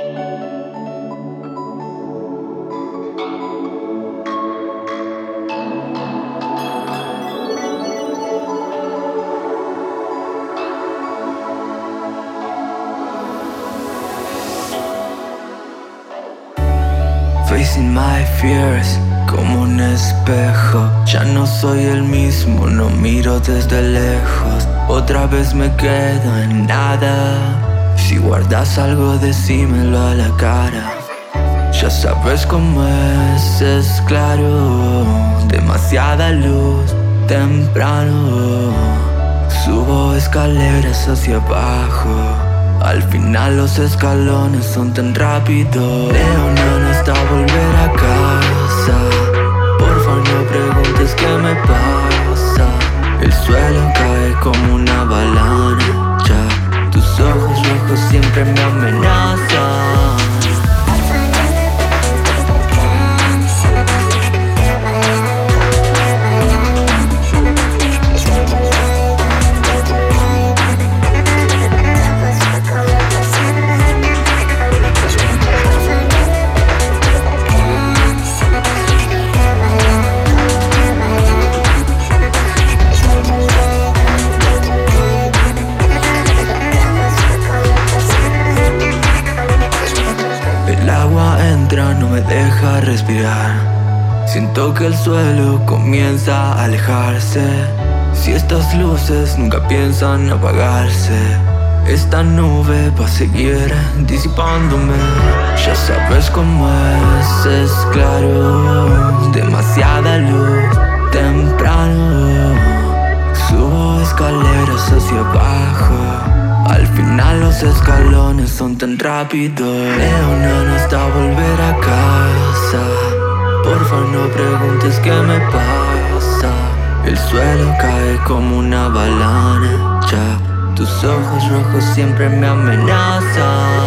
Facing my fears como un espejo. Ya no soy el mismo, no miro desde lejos. Otra vez me quedo en nada. Si guardas algo, decímelo a la cara. Ya sabes cómo es claro. Demasiada luz, temprano. Subo escaleras hacia abajo. Al final los escalones son tan rápidos. Leona hasta volver a casa. Porfa, no preguntes qué me pasa. El suelo cae como una avalancha. Tus ojos rojos siempre me amenazan. No me deja respirar. Siento que el suelo comienza a alejarse. Si estas luces nunca piensan apagarse, esta nube va a seguir disipándome. Ya sabes cómo es claro. Demasiada luz, temprano. Subo escaleras hacia abajo. Al final los escalones son tan rápidos. Leona hasta volver a casa. Porfa, no preguntes qué me pasa. El suelo cae como una avalancha. Tus ojos rojos siempre me amenazan.